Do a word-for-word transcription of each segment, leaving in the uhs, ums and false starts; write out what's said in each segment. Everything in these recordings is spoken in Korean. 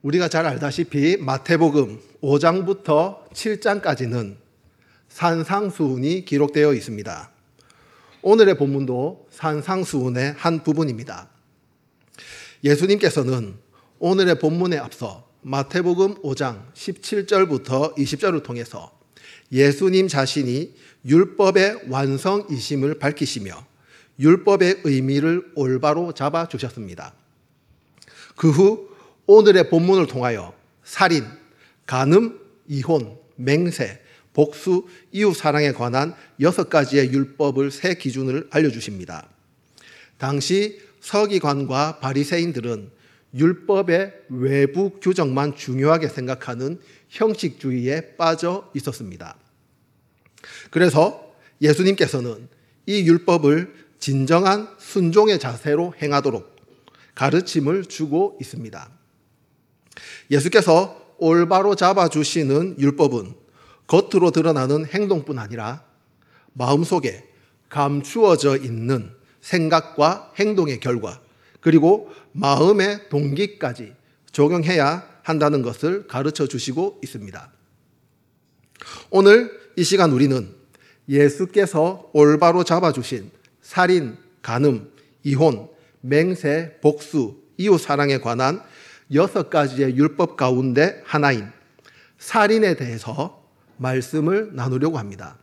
우리가 잘 알다시피 마태복음 오 장부터 칠 장까지는 산상수훈이 기록되어 있습니다. 오늘의 본문도 산상수훈의 한 부분입니다. 예수님께서는 오늘의 본문에 앞서 마태복음 오 장 십칠 절부터 이십 절을 통해서 예수님 자신이 율법의 완성이심을 밝히시며 율법의 의미를 올바로 잡아주셨습니다. 그 후 오늘의 본문을 통하여 살인, 간음, 이혼, 맹세, 복수, 이웃사랑에 관한 여섯 가지의 율법을 세 기준을 알려주십니다. 당시 서기관과 바리새인들은 율법의 외부 규정만 중요하게 생각하는 형식주의에 빠져 있었습니다. 그래서 예수님께서는 이 율법을 진정한 순종의 자세로 행하도록 가르침을 주고 있습니다. 예수께서 올바로 잡아주시는 율법은 겉으로 드러나는 행동뿐 아니라 마음속에 감추어져 있는 생각과 행동의 결과, 그리고 마음의 동기까지 적용해야 한다는 것을 가르쳐 주시고 있습니다. 오늘 이 시간 우리는 예수께서 올바로 잡아주신 살인, 간음, 이혼, 맹세, 복수, 이웃사랑에 관한 여섯 가지의 율법 가운데 하나인 살인에 대해서 말씀을 나누려고 합니다.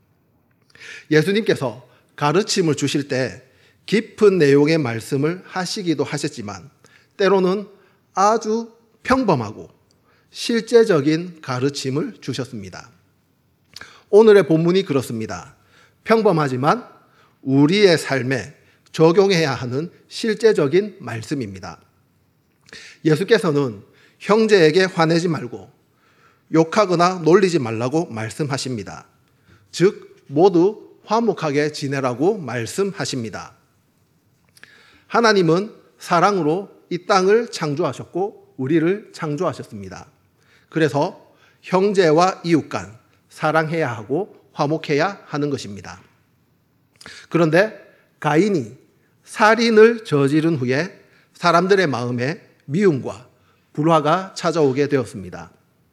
예수님께서 가르침을 주실 때 깊은 내용의 말씀을 하시기도 하셨지만 때로는 아주 평범하고 실제적인 가르침을 주셨습니다. 오늘의 본문이 그렇습니다. 평범하지만 우리의 삶에 적용해야 하는 실제적인 말씀입니다. 예수께서는 형제에게 화내지 말고 욕하거나 놀리지 말라고 말씀하십니다. 즉 모두 화목하게 지내라고 말씀하십니다. 하나님은 사랑으로 이 땅을 창조하셨고 우리를 창조하셨습니다. 그래서 형제와 이웃 간 사랑해야 하고 화목해야 하는 것입니다. 그런데 가인이 살인을 저지른 후에 사람들의 마음에 미움과 불화가 찾아오게 되었습니다.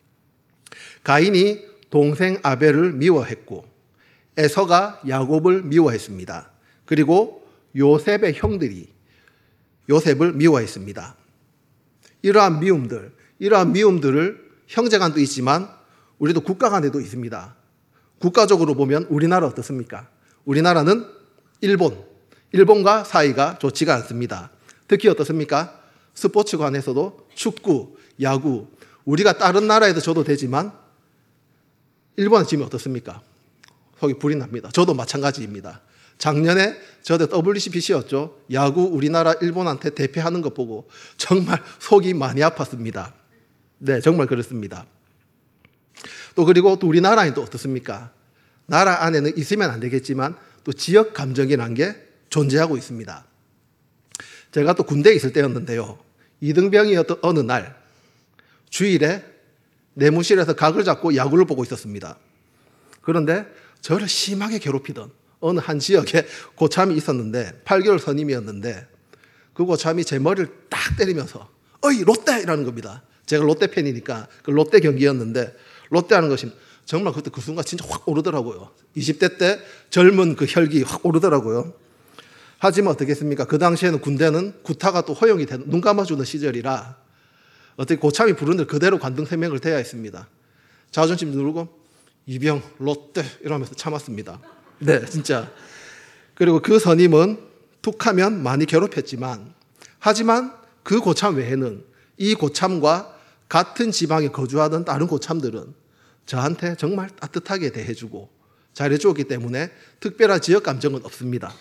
가인이 동생 아벨을 미워했고 에서가 야곱을 미워했습니다. 그리고 요셉의 형들이 요셉을 미워했습니다. 이러한 미움들, 이러한 미움들을 형제간도 있지만 우리도 국가 간에도 있습니다. 국가적으로 보면 우리나라 어떻습니까? 우리나라는 일본, 일본과 사이가 좋지가 않습니다. 특히 어떻습니까? 스포츠관에서도 축구, 야구, 우리가 다른 나라에도 줘도 되지만 일본은 지금 어떻습니까? 속이 불이 납니다. 저도 마찬가지입니다. 작년에 저도 더블유씨피씨였죠. 야구 우리나라 일본한테 대패하는 것 보고 정말 속이 많이 아팠습니다. 네, 정말 그렇습니다. 또 그리고 또 우리나라는 또 어떻습니까? 나라 안에는 있으면 안 되겠지만 또 지역 감정이라는 게 존재하고 있습니다. 제가 또 군대에 있을 때였는데요. 이등병이었던 어느 날 주일에 내무실에서 각을 잡고 야구를 보고 있었습니다. 그런데 저를 심하게 괴롭히던 어느 한 지역에 고참이 있었는데 팔 개월 선임이었는데 그 고참이 제 머리를 딱 때리면서 어이 롯데! 이라는 겁니다. 제가 롯데 팬이니까 그 롯데 경기였는데 롯데하는 것이 정말 그때 그 순간 진짜 확 오르더라고요. 이십 대 때 젊은 그 혈기 확 오르더라고요. 하지만 어떻겠습니까? 그 당시에는 군대는 구타가 또 허용이 되는, 눈 감아주는 시절이라 어떻게 고참이 부르는 그대로 관등 세명을 대야 했습니다. 자존심 누르고 이병, 롯데 이러면서 참았습니다. 네, 진짜. 그리고 그 선임은 툭하면 많이 괴롭혔지만 하지만 그 고참 외에는 이 고참과 같은 지방에 거주하던 다른 고참들은 저한테 정말 따뜻하게 대해주고 잘해주었기 때문에 특별한 지역 감정은 없습니다.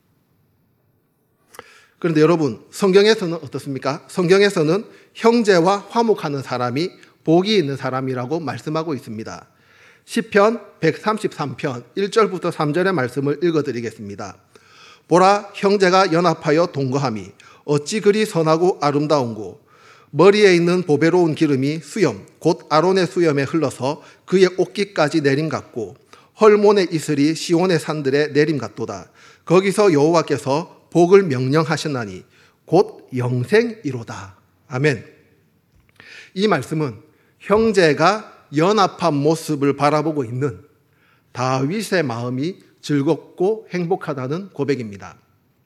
그런데 여러분, 성경에서는 어떻습니까? 성경에서는 형제와 화목하는 사람이 복이 있는 사람이라고 말씀하고 있습니다. 시편 백삼십삼 편 일 절부터 삼 절의 말씀을 읽어드리겠습니다. 보라, 형제가 연합하여 동거함이 어찌 그리 선하고 아름다운고, 머리에 있는 보배로운 기름이 수염 곧 아론의 수염에 흘러서 그의 옷깃까지 내림 같고, 헐몬의 이슬이 시온의 산들에 내림 같도다. 거기서 여호와께서 복을 명령하셨나니 곧 영생이로다. 아멘. 이 말씀은 형제가 연합한 모습을 바라보고 있는 다윗의 마음이 즐겁고 행복하다는 고백입니다.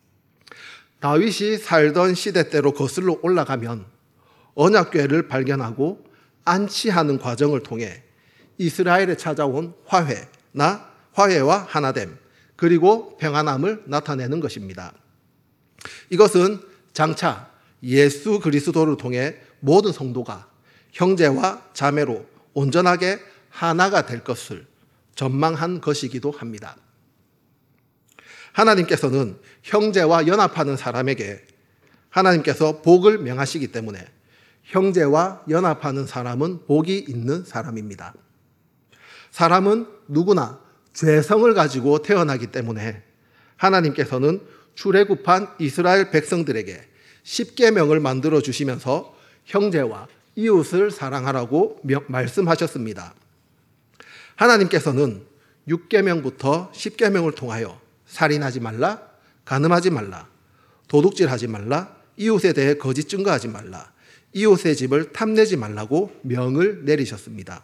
다윗이 살던 시대대로 거슬러 올라가면 언약궤를 발견하고 안치하는 과정을 통해 이스라엘에 찾아온 화해나 화해와 하나됨, 그리고 평안함을 나타내는 것입니다. 이것은 장차 예수 그리스도를 통해 모든 성도가 형제와 자매로 온전하게 하나가 될 것을 전망한 것이기도 합니다. 하나님께서는 형제와 연합하는 사람에게 하나님께서 복을 명하시기 때문에 형제와 연합하는 사람은 복이 있는 사람입니다. 사람은 누구나 죄성을 가지고 태어나기 때문에 하나님께서는 출애굽한 이스라엘 백성들에게 십계명을 만들어 주시면서 형제와 이웃을 사랑하라고 말씀하셨습니다. 하나님께서는 육계명부터 십계명을 통하여 살인하지 말라, 간음하지 말라, 도둑질하지 말라, 이웃에 대해 거짓 증거하지 말라, 이웃의 집을 탐내지 말라고 명을 내리셨습니다.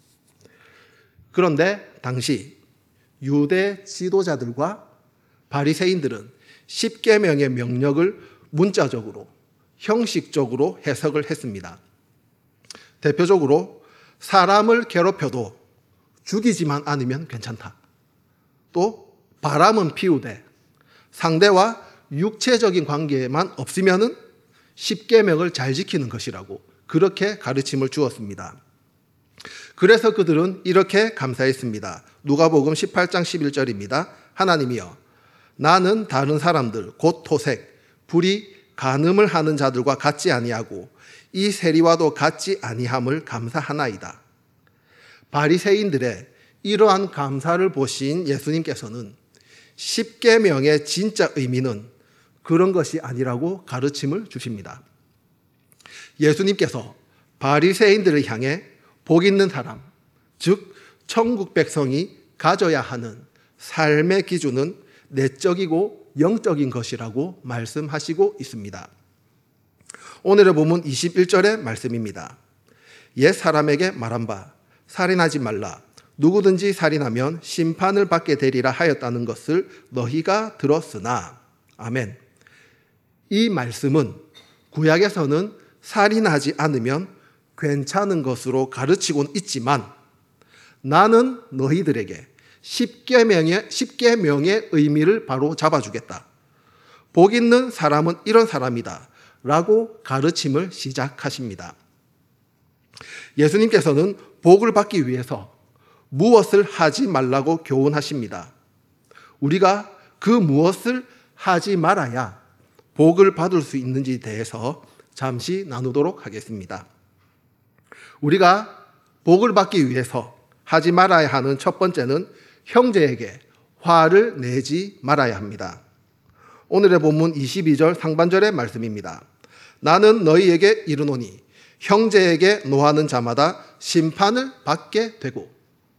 그런데 당시 유대 지도자들과 바리새인들은 십계명의 명령을 문자적으로, 형식적으로 해석을 했습니다. 대표적으로 사람을 괴롭혀도 죽이지만 않으면 괜찮다. 또 바람은 피우되 상대와 육체적인 관계만 없으면은 십계명을 잘 지키는 것이라고 그렇게 가르침을 주었습니다. 그래서 그들은 이렇게 감사했습니다. 누가복음 십팔 장 십일 절입니다. 하나님이여, 나는 다른 사람들 곧 토색, 불의, 간음을 하는 자들과 같지 아니하고 이 세리와도 같지 아니함을 감사하나이다. 바리새인들의 이러한 감사를 보신 예수님께서는 십계명의 진짜 의미는 그런 것이 아니라고 가르침을 주십니다. 예수님께서 바리새인들을 향해 복 있는 사람, 즉 천국 백성이 가져야 하는 삶의 기준은 내적이고 영적인 것이라고 말씀하시고 있습니다. 오늘의 본문 이십일 절의 말씀입니다. 옛 사람에게 말한 바 살인하지 말라, 누구든지 살인하면 심판을 받게 되리라 하였다는 것을 너희가 들었으나. 아멘. 이 말씀은 구약에서는 살인하지 않으면 괜찮은 것으로 가르치고는 있지만 나는 너희들에게 십계명의, 십계명의 의미를 바로 잡아주겠다. 복 있는 사람은 이런 사람이다 라고 가르침을 시작하십니다. 예수님께서는 복을 받기 위해서 무엇을 하지 말라고 교훈하십니다. 우리가 그 무엇을 하지 말아야 복을 받을 수 있는지에 대해서 잠시 나누도록 하겠습니다. 우리가 복을 받기 위해서 하지 말아야 하는 첫 번째는 형제에게 화를 내지 말아야 합니다. 오늘의 본문 이십이 절 상반절의 말씀입니다. 나는 너희에게 이르노니 형제에게 노하는 자마다 심판을 받게 되고.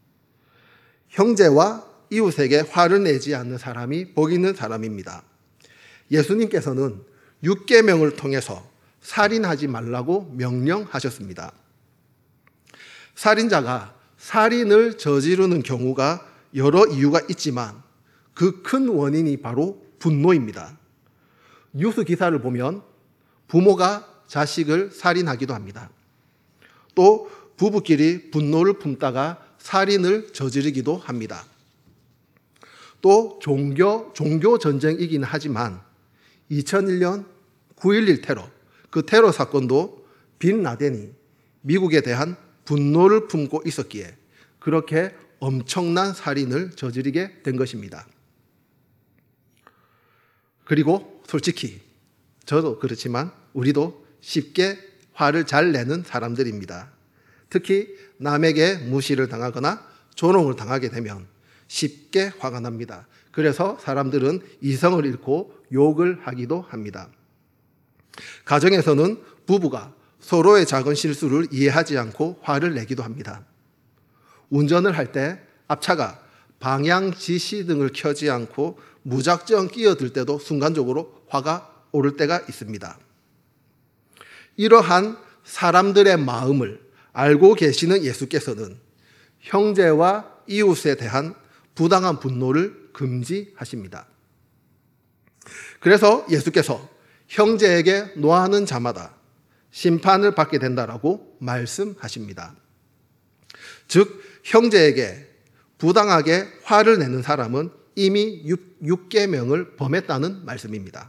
형제와 이웃에게 화를 내지 않는 사람이 복 있는 사람입니다. 예수님께서는 육계명을 통해서 살인하지 말라고 명령하셨습니다. 살인자가 살인을 저지르는 경우가 여러 이유가 있지만 그 큰 원인이 바로 분노입니다. 뉴스 기사를 보면 부모가 자식을 살인하기도 합니다. 또 부부끼리 분노를 품다가 살인을 저지르기도 합니다. 또 종교, 종교 전쟁이긴 하지만 이천일 년 구일일 테러, 그 테러 사건도 빈 라덴이 미국에 대한 분노를 품고 있었기에 그렇게 엄청난 살인을 저지르게 된 것입니다. 그리고 솔직히 저도 그렇지만 우리도 쉽게 화를 잘 내는 사람들입니다. 특히 남에게 무시를 당하거나 조롱을 당하게 되면 쉽게 화가 납니다. 그래서 사람들은 이성을 잃고 욕을 하기도 합니다. 가정에서는 부부가 서로의 작은 실수를 이해하지 않고 화를 내기도 합니다. 운전을 할 때 앞차가 방향 지시 등을 켜지 않고 무작정 끼어들 때도 순간적으로 화가 오를 때가 있습니다. 이러한 사람들의 마음을 알고 계시는 예수께서는 형제와 이웃에 대한 부당한 분노를 금지하십니다. 그래서 예수께서 형제에게 노하는 자마다 심판을 받게 된다라고 말씀하십니다. 즉 형제에게 부당하게 화를 내는 사람은 이미 육 계명을 범했다는 말씀입니다.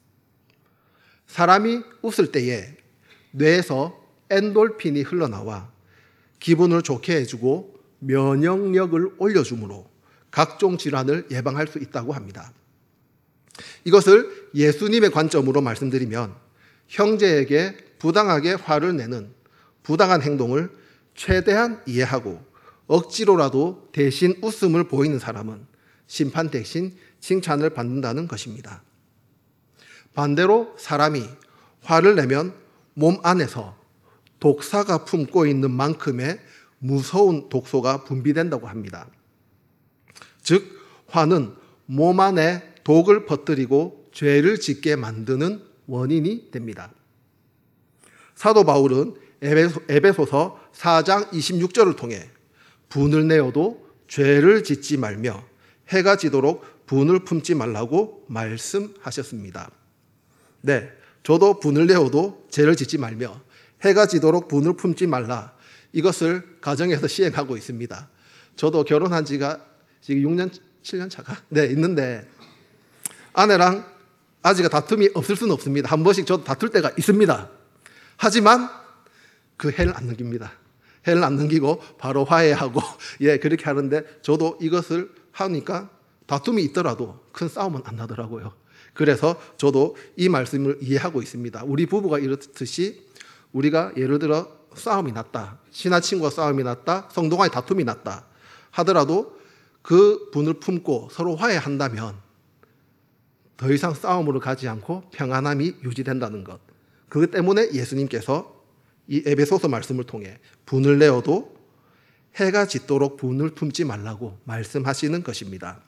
사람이 웃을 때에 뇌에서 엔돌핀이 흘러나와 기분을 좋게 해주고 면역력을 올려주므로 각종 질환을 예방할 수 있다고 합니다. 이것을 예수님의 관점으로 말씀드리면 형제에게 부당하게 화를 내는 부당한 행동을 최대한 이해하고 억지로라도 대신 웃음을 보이는 사람은 심판 대신 칭찬을 받는다는 것입니다. 반대로 사람이 화를 내면 몸 안에서 독사가 품고 있는 만큼의 무서운 독소가 분비된다고 합니다. 즉 화는 몸 안에 독을 퍼뜨리고 죄를 짓게 만드는 원인이 됩니다. 사도 바울은 에베소서 사 장 이십육 절을 통해 분을 내어도 죄를 짓지 말며 해가 지도록 분을 품지 말라고 말씀하셨습니다. 네, 저도 분을 내어도 죄를 짓지 말며 해가 지도록 분을 품지 말라, 이것을 가정에서 시행하고 있습니다. 저도 결혼한 지가 지금 육 년, 칠 년 차가 네, 있는데 아내랑 아직 다툼이 없을 수는 없습니다. 한 번씩 저도 다툴 때가 있습니다. 하지만 그 해를 안 넘깁니다. 해를 안 넘기고 바로 화해하고 예 그렇게 하는데 저도 이것을 하니까 다툼이 있더라도 큰 싸움은 안 나더라고요. 그래서 저도 이 말씀을 이해하고 있습니다. 우리 부부가 이렇듯이 우리가 예를 들어 싸움이 났다, 친한 친구와 싸움이 났다, 성도 간에 다툼이 났다 하더라도 그 분을 품고 서로 화해한다면 더 이상 싸움으로 가지 않고 평안함이 유지된다는 것. 그것 때문에 예수님께서 이 에베소서 말씀을 통해 분을 내어도 해가 짙도록 분을 품지 말라고 말씀하시는 것입니다.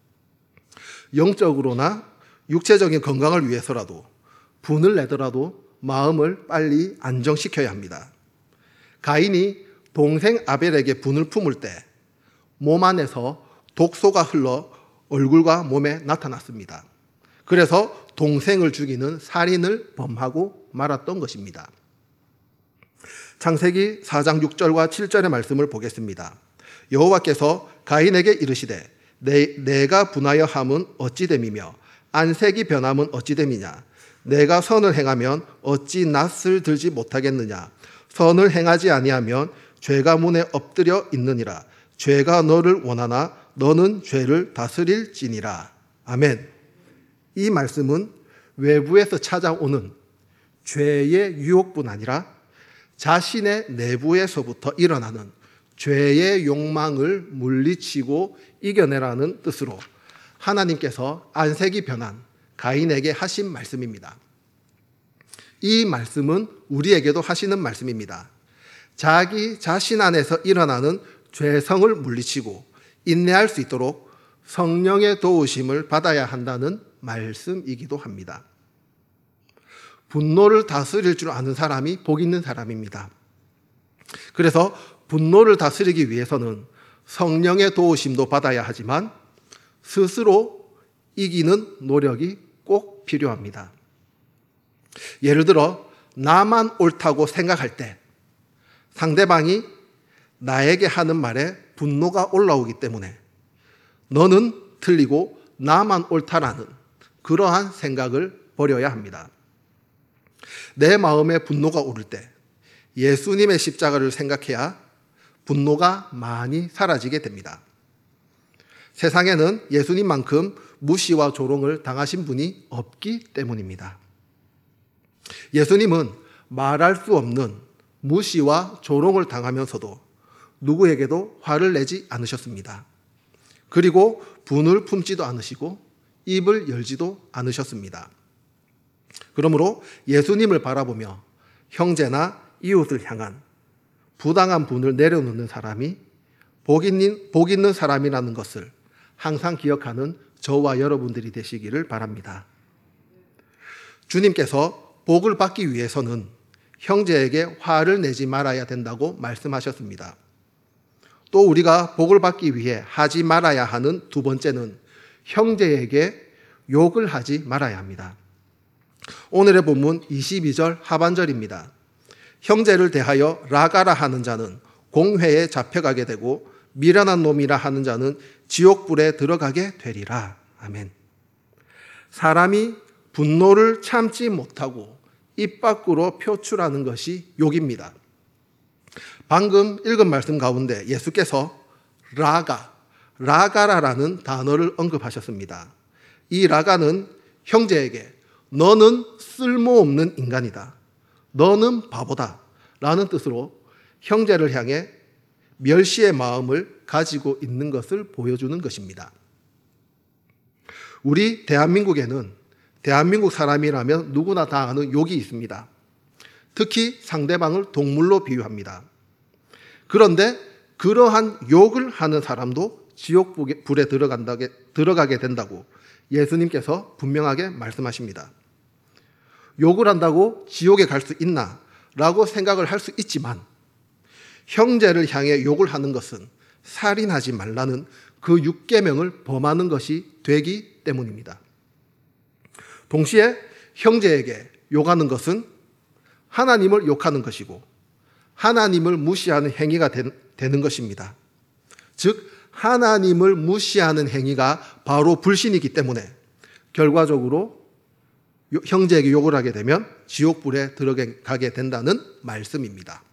영적으로나 육체적인 건강을 위해서라도 분을 내더라도 마음을 빨리 안정시켜야 합니다. 가인이 동생 아벨에게 분을 품을 때 몸 안에서 독소가 흘러 얼굴과 몸에 나타났습니다. 그래서 동생을 죽이는 살인을 범하고 말았던 것입니다. 창세기 사 장 육 절과 칠 절의 말씀을 보겠습니다. 여호와께서 가인에게 이르시되 내, 내가 분하여 함은 어찌 됨이며 안색이 변함은 어찌 됨이냐. 내가 선을 행하면 어찌 낯을 들지 못하겠느냐. 선을 행하지 아니하면 죄가 문에 엎드려 있느니라. 죄가 너를 원하나 너는 죄를 다스릴지니라. 아멘. 이 말씀은 외부에서 찾아오는 죄의 유혹뿐 아니라 자신의 내부에서부터 일어나는 죄의 욕망을 물리치고 이겨내라는 뜻으로 하나님께서 안색이 변한 가인에게 하신 말씀입니다. 이 말씀은 우리에게도 하시는 말씀입니다. 자기 자신 안에서 일어나는 죄성을 물리치고 인내할 수 있도록 성령의 도우심을 받아야 한다는 말씀이기도 합니다. 분노를 다스릴 줄 아는 사람이 복 있는 사람입니다. 그래서 분노를 다스리기 위해서는 성령의 도우심도 받아야 하지만 스스로 이기는 노력이 꼭 필요합니다. 예를 들어 나만 옳다고 생각할 때 상대방이 나에게 하는 말에 분노가 올라오기 때문에 너는 틀리고 나만 옳다라는 그러한 생각을 버려야 합니다. 내 마음에 분노가 오를 때 예수님의 십자가를 생각해야 분노가 많이 사라지게 됩니다. 세상에는 예수님만큼 무시와 조롱을 당하신 분이 없기 때문입니다. 예수님은 말할 수 없는 무시와 조롱을 당하면서도 누구에게도 화를 내지 않으셨습니다. 그리고 분을 품지도 않으시고 입을 열지도 않으셨습니다. 그러므로 예수님을 바라보며 형제나 이웃을 향한 부당한 분을 내려놓는 사람이 복 있는, 복 있는 사람이라는 것을 항상 기억하는 저와 여러분들이 되시기를 바랍니다. 주님께서 복을 받기 위해서는 형제에게 화를 내지 말아야 된다고 말씀하셨습니다. 또 우리가 복을 받기 위해 하지 말아야 하는 두 번째는 형제에게 욕을 하지 말아야 합니다. 오늘의 본문 이십이 절 하반절입니다. 형제를 대하여 라가라 하는 자는 공회에 잡혀가게 되고 미련한 놈이라 하는 자는 지옥불에 들어가게 되리라. 아멘. 사람이 분노를 참지 못하고 입 밖으로 표출하는 것이 욕입니다. 방금 읽은 말씀 가운데 예수께서 라가, 라가라라는 단어를 언급하셨습니다. 이 라가는 형제에게 너는 쓸모없는 인간이다, 너는 바보다 라는 뜻으로 형제를 향해 멸시의 마음을 가지고 있는 것을 보여주는 것입니다. 우리 대한민국에는 대한민국 사람이라면 누구나 다 아는 욕이 있습니다. 특히 상대방을 동물로 비유합니다. 그런데 그러한 욕을 하는 사람도 지옥불에 들어가게 된다고 예수님께서 분명하게 말씀하십니다. 욕을 한다고 지옥에 갈 수 있나? 라고 생각을 할 수 있지만 형제를 향해 욕을 하는 것은 살인하지 말라는 그 육 계명을 범하는 것이 되기 때문입니다. 동시에 형제에게 욕하는 것은 하나님을 욕하는 것이고 하나님을 무시하는 행위가 되는 것입니다. 즉 하나님을 무시하는 행위가 바로 불신이기 때문에 결과적으로 형제에게 욕을 하게 되면 지옥불에 들어가게 된다는 말씀입니다.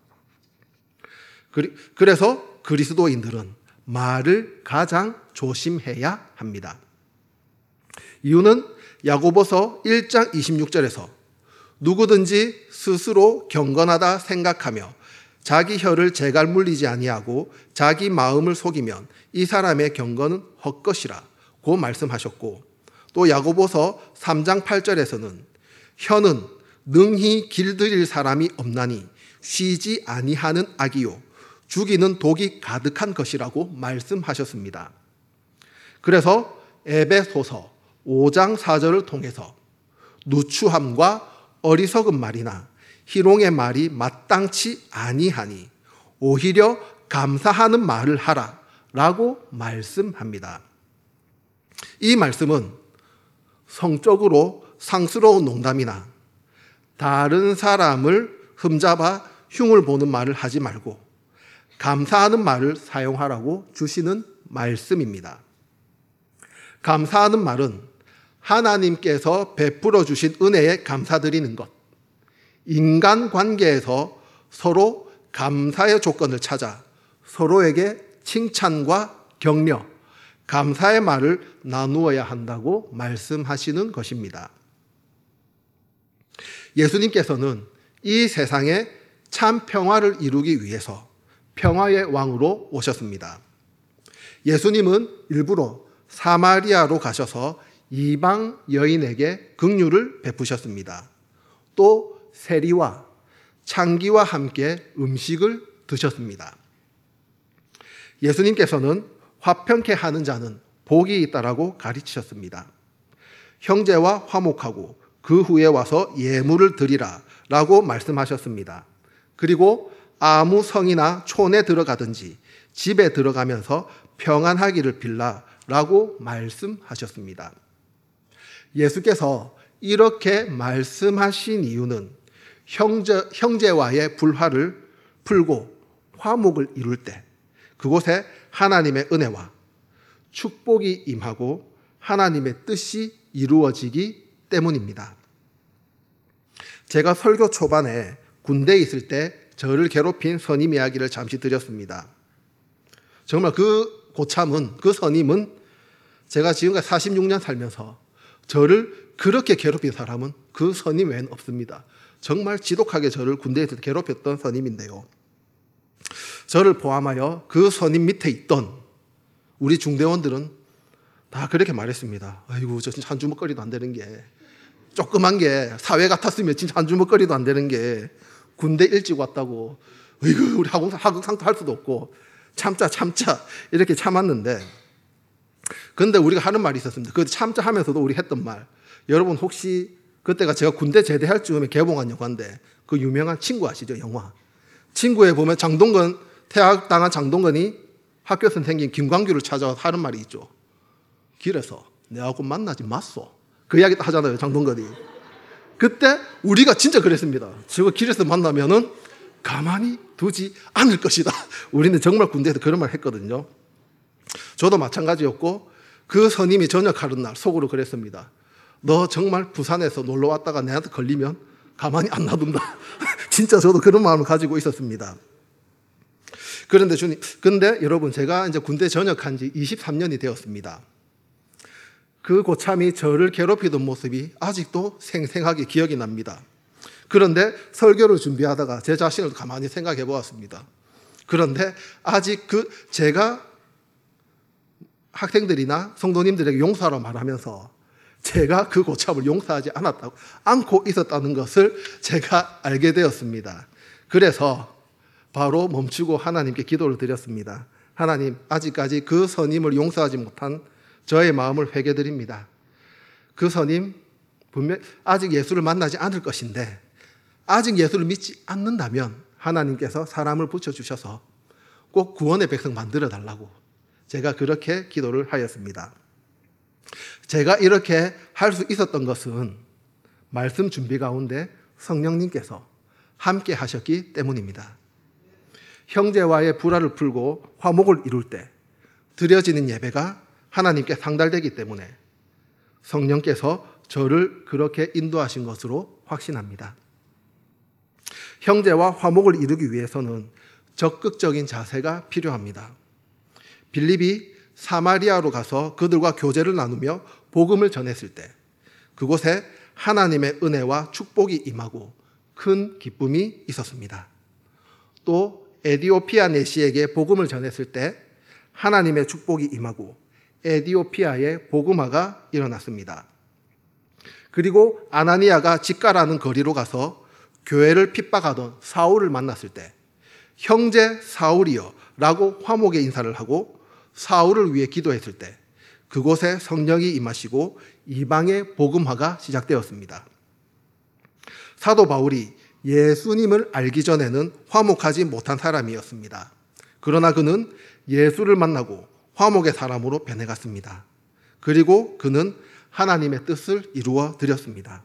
그래서 그리스도인들은 말을 가장 조심해야 합니다. 이유는 야고보서 일 장 이십육 절에서 누구든지 스스로 경건하다 생각하며 자기 혀를 재갈 물리지 아니하고 자기 마음을 속이면 이 사람의 경건은 헛것이라 고 말씀하셨고, 또 야고보서 삼 장 팔 절에서는 혀는 능히 길들일 사람이 없나니 쉬지 아니하는 악이요 죽이는 독이 가득한 것이라고 말씀하셨습니다. 그래서 에베소서 오 장 사 절을 통해서 누추함과 어리석은 말이나 희롱의 말이 마땅치 아니하니 오히려 감사하는 말을 하라 라고 말씀합니다. 이 말씀은 성적으로 상스러운 농담이나 다른 사람을 흠잡아 흉을 보는 말을 하지 말고 감사하는 말을 사용하라고 주시는 말씀입니다. 감사하는 말은 하나님께서 베풀어 주신 은혜에 감사드리는 것, 인간관계에서 서로 감사의 조건을 찾아 서로에게 칭찬과 격려, 감사의 말을 나누어야 한다고 말씀하시는 것입니다. 예수님께서는 이 세상에 참 평화를 이루기 위해서 평화의 왕으로 오셨습니다. 예수님은 일부러 사마리아로 가셔서 이방 여인에게 긍휼을 베푸셨습니다. 또 세리와 창기와 함께 음식을 드셨습니다. 예수님께서는 화평케 하는 자는 복이 있다라고 가르치셨습니다. 형제와 화목하고 그 후에 와서 예물을 드리라 라고 말씀하셨습니다. 그리고 아무 성이나 촌에 들어가든지 집에 들어가면서 평안하기를 빌라 라고 말씀하셨습니다. 예수께서 이렇게 말씀하신 이유는 형제, 형제와의 불화를 풀고 화목을 이룰 때 그곳에 하나님의 은혜와 축복이 임하고 하나님의 뜻이 이루어지기 때문입니다. 제가 설교 초반에 군대에 있을 때 저를 괴롭힌 선임 이야기를 잠시 드렸습니다. 정말 그 고참은, 그 선임은 제가 지금까지 사십육 년 살면서 저를 그렇게 괴롭힌 사람은 그 선임 외에는 없습니다. 정말 지독하게 저를 군대에서 괴롭혔던 선임인데요. 저를 포함하여 그 선임 밑에 있던 우리 중대원들은 다 그렇게 말했습니다. 아이고, 저 진짜 한 주먹거리도 안 되는 게, 조그만 게 사회 같았으면 진짜 한 주먹거리도 안 되는 게 군대 일찍 왔다고, 아이고, 우리 하극상도 할 수도 없고 참자 참자 이렇게 참았는데, 근데 우리가 하는 말이 있었습니다. 그 참자 하면서도 우리 했던 말, 여러분 혹시 그때가 제가 군대 제대할 즈음에 개봉한 영화인데 그 유명한 친구 아시죠? 영화. 친구에 보면 장동건, 퇴학당한 장동건이 학교 선생님 김광규를 찾아와서 하는 말이 있죠. 길에서 내하고 만나지 마소. 그 이야기 하잖아요, 장동건이. 그때 우리가 진짜 그랬습니다. 저거 길에서 만나면은 가만히 두지 않을 것이다. 우리는 정말 군대에서 그런 말 했거든요. 저도 마찬가지였고 그 선임이 전역하는 날 속으로 그랬습니다. 너 정말 부산에서 놀러 왔다가 내한테 걸리면 가만히 안 놔둔다. 진짜 저도 그런 마음을 가지고 있었습니다. 그런데 주님, 근데 여러분 제가 이제 군대 전역한 지 이십삼 년이 되었습니다. 그 고참이 저를 괴롭히던 모습이 아직도 생생하게 기억이 납니다. 그런데 설교를 준비하다가 제 자신을 가만히 생각해 보았습니다. 그런데 아직 그 제가 학생들이나 성도님들에게 용서하라 말하면서 제가 그 고참을 용서하지 않았다고, 않고 있었다는 것을 제가 알게 되었습니다. 그래서 바로 멈추고 하나님께 기도를 드렸습니다. 하나님, 아직까지 그 선임을 용서하지 못한 저의 마음을 회개드립니다. 그 선임 분명 아직 예수를 만나지 않을 것인데 아직 예수를 믿지 않는다면 하나님께서 사람을 붙여주셔서 꼭 구원의 백성 만들어 달라고 제가 그렇게 기도를 하였습니다. 제가 이렇게 할 수 있었던 것은 말씀 준비 가운데 성령님께서 함께 하셨기 때문입니다. 형제와의 불화를 풀고 화목을 이룰 때 드려지는 예배가 하나님께 상달되기 때문에 성령께서 저를 그렇게 인도하신 것으로 확신합니다. 형제와 화목을 이루기 위해서는 적극적인 자세가 필요합니다. 빌립이 사마리아로 가서 그들과 교제를 나누며 복음을 전했을 때 그곳에 하나님의 은혜와 축복이 임하고 큰 기쁨이 있었습니다. 또 에디오피아 내시에게 복음을 전했을 때 하나님의 축복이 임하고 에디오피아에 복음화가 일어났습니다. 그리고 아나니아가 직가라는 거리로 가서 교회를 핍박하던 사울을 만났을 때 형제 사울이여 라고 화목의 인사를 하고 사울을 위해 기도했을 때 그곳에 성령이 임하시고 이방의 복음화가 시작되었습니다. 사도 바울이 예수님을 알기 전에는 화목하지 못한 사람이었습니다. 그러나 그는 예수를 만나고 화목의 사람으로 변해갔습니다. 그리고 그는 하나님의 뜻을 이루어 드렸습니다.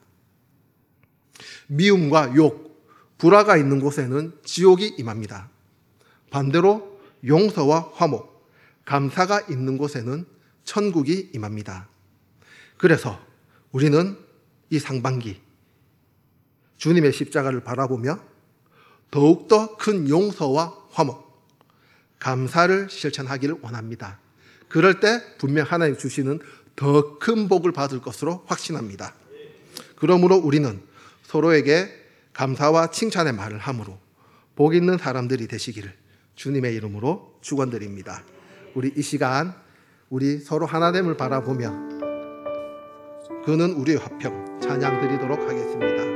미움과 욕, 불화가 있는 곳에는 지옥이 임합니다. 반대로 용서와 화목, 감사가 있는 곳에는 천국이 임합니다. 그래서 우리는 이 상반기 주님의 십자가를 바라보며 더욱더 큰 용서와 화목, 감사를 실천하기를 원합니다. 그럴 때 분명 하나님 주시는 더 큰 복을 받을 것으로 확신합니다. 그러므로 우리는 서로에게 감사와 칭찬의 말을 함으로 복 있는 사람들이 되시기를 주님의 이름으로 축원드립니다. 우리 이 시간 우리 서로 하나됨을 바라보며 그는 우리의 화평 찬양 드리도록 하겠습니다.